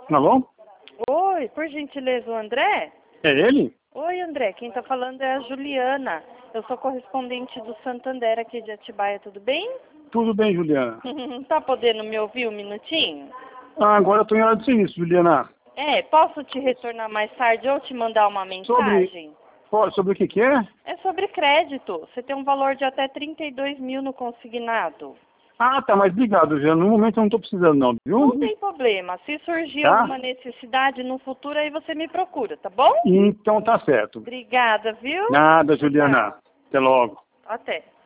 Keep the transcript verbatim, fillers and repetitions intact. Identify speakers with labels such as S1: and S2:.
S1: Alô?
S2: Oi, por gentileza, o André?
S1: É ele?
S2: Oi, André, quem tá falando é a Juliana. Eu sou correspondente do Santander aqui de Atibaia, tudo bem?
S1: Tudo bem, Juliana?
S2: Tá podendo me ouvir um minutinho?
S1: Ah, agora eu tô em hora de serviço, Juliana.
S2: É, posso te retornar mais tarde ou te mandar uma
S1: Sobre...
S2: mensagem?
S1: Pô, sobre o que que é?
S2: É sobre crédito. Você tem um valor de até trinta e dois mil no consignado.
S1: Ah, tá, mas obrigado, Juliana. No momento eu não tô precisando não, viu?
S2: Não tem problema. Se surgir
S1: Tá?
S2: alguma necessidade no futuro, aí você me procura, tá bom?
S1: Então tá certo.
S2: Obrigada, viu?
S1: Nada, Juliana.
S2: Tchau.
S1: Até logo.
S2: Até.